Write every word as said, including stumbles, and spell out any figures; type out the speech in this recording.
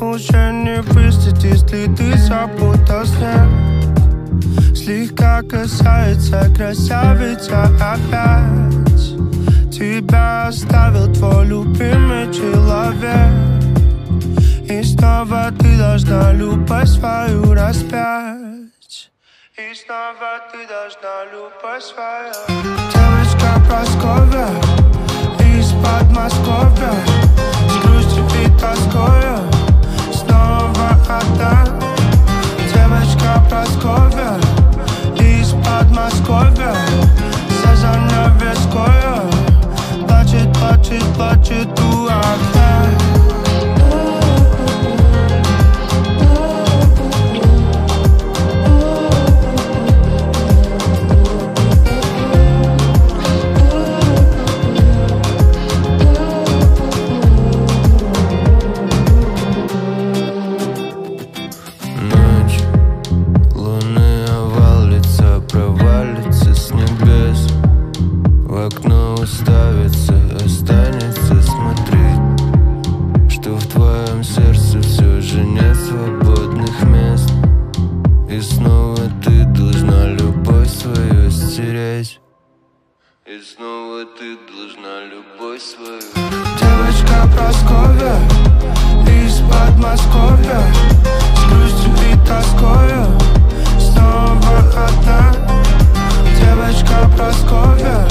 уже не выстоит, если ты запутал снег. Слегка касается красавица опять. Тебя оставил твой любимый человек, и снова ты должна любовь свою распять. И снова ты должна любовь свою. Девочка Прасковья из Подмосковья, с грустью и тоскою снова одна. Девочка Прасковья из Подмосковья, за навескою плачет, плачет, плачет у окна. Уставится, останется смотреть, что в твоем сердце все же нет свободных мест. И снова ты должна любовь свою стереть. И снова ты должна любовь свою. Девочка Прасковья из Подмосковья, с грустью и тоскою снова одна. Девочка Прасковья